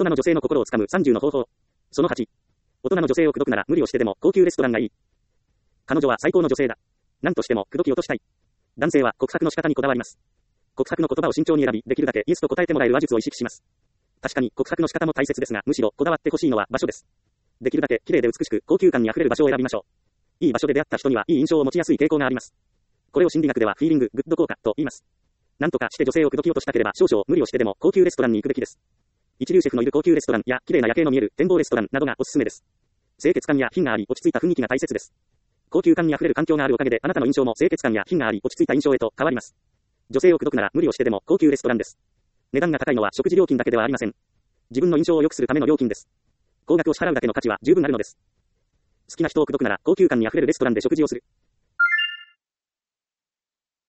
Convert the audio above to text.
人の女性の心をつかむ30の方法。その8。大人の女性を口説くなら無理をしてでも高級レストランがいい。彼女は最高の女性だ。何としても口説き落としたい。男性は告白の仕方にこだわります。告白の言葉を慎重に選び、できるだけイエスと答えてもらえる話術を意識します。確かに告白の仕方も大切ですが、むしろこだわってほしいのは場所です。できるだけ綺麗で美しく高級感に溢れる場所を選びましょう。いい場所で出会った人にはいい印象を持ちやすい傾向があります。これを心理学ではフィーリンググッド効果と言います。なんとかして女性を口説き落としたければ少々無理をしてでも高級レストランに行くべきです。一流シェフのいる高級レストランや綺麗な夜景の見える展望レストランなどがおすすめです。清潔感や品があり落ち着いた雰囲気が大切です。高級感に溢れる環境があるおかげであなたの印象も清潔感や品があり落ち着いた印象へと変わります。女性を口説くなら無理をしてでも高級レストランです。値段が高いのは食事料金だけではありません。自分の印象を良くするための料金です。高額を支払うだけの価値は十分あるのです。好きな人を口説くなら高級感に溢れるレストランで食事をする。